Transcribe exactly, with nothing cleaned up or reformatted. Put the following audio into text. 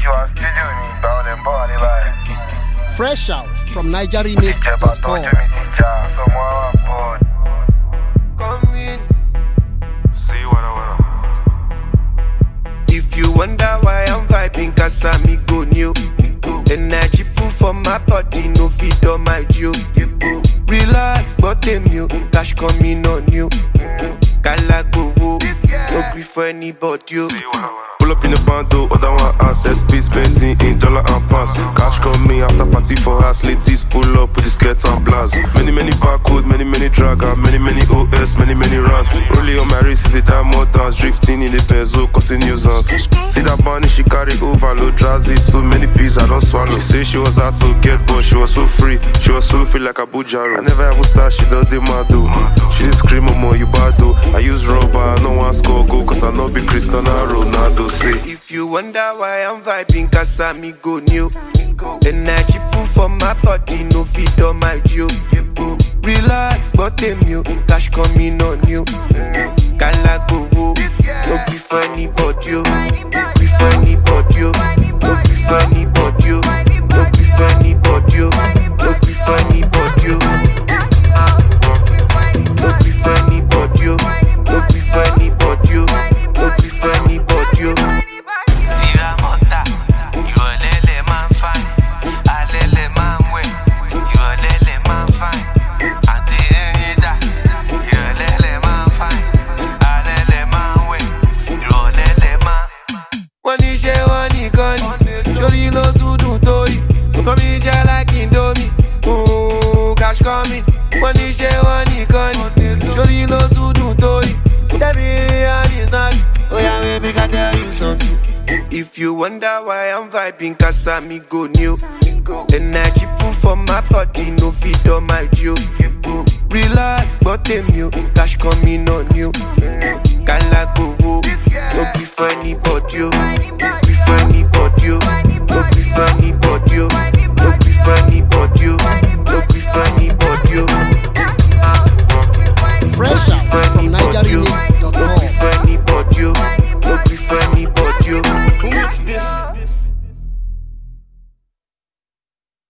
Fresh out from niger remix dot com. Come in. See what I wanna. If you wonder why I'm vibing, cause I'm go new. Energy full for my body, no feed on my Jew. Relax, but them you. Cash coming on you. Galago, no grief for anybody. You. Pull up in the bando, other one ass S P spending in dollar and pounds. Cash coming after party for us. Ladies pull up with the skirt and blouse. Many, many barcode, many, many dragger, many, many O S, many, many runs. Rolling on my wrist is a diamond dance. Drifting in the Benzo, causing nuisance. See that bunny, she carry overload. Drives it so many peas, I don't swallow. Say she was out to get, but she was so free. She was so free like a bujaro. I never ever start, she does the mado. She did scream, more you bado. I use rubber, I no one score go, cause I know be Cristiano Ronaldo. If you wonder why I'm vibing, cause I'm go new. Energy full for my body, no feed on my Jew. Relax, but them you. Cash coming on you. Galago, no be for anybody. No be for anybody. No be for anybody. No be for anybody. No be for anybody. No be for anybody. No be for anybody. No be for anybody. Coming just like Indomie, ooh, cash coming. When you share one, you can. Surely you know to do toy. Tell me how it's not. Oh yeah, baby, I tell you something. If you wonder why I'm vibing, cause I'm go new. Energy full for my body, no feed on my Jew. Relax, but them you. Cash coming on you. Galago, no be for anybody. No be for anybody. No be for anybody. No be for anybody. No be for anybody. Fresh out from niger remix dot com. No be for anybody.